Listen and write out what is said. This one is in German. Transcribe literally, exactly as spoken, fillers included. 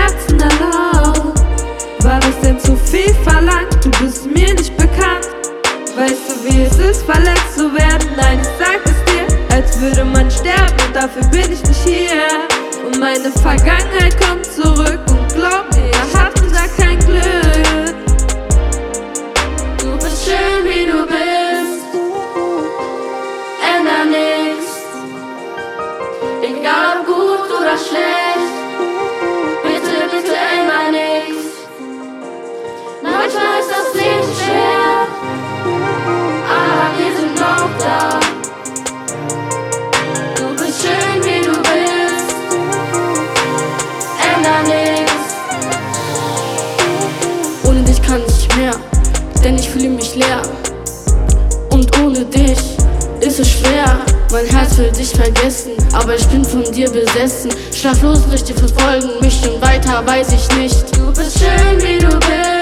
Herzen erlaubt. War das denn zu viel verlangt? Du bist mir nicht bekannt. Weißt du, wie es ist, verletzt zu werden? Nein, ich sag es dir, als würde man sterben, und dafür bin ich nicht hier. Und meine Vergangenheit kommt zurück, und glaub mir, ich hatte da kein Glück. Du bist schön, wie du bist, änder nix, egal ob gut oder schlecht, bitte, bitte änder nix. Manchmal ist das Leben schwer, aber wir sind noch da. Du bist schön, wie du bist, änder nix. Ohne dich kann ich mehr, denn ich fühle mich leer. Und ohne dich ist es schwer. Mein Herz will dich vergessen, aber ich bin von dir besessen. Schlaflos durch die verfolgen mich und weiter weiß ich nicht. Du bist schön, wie du bist.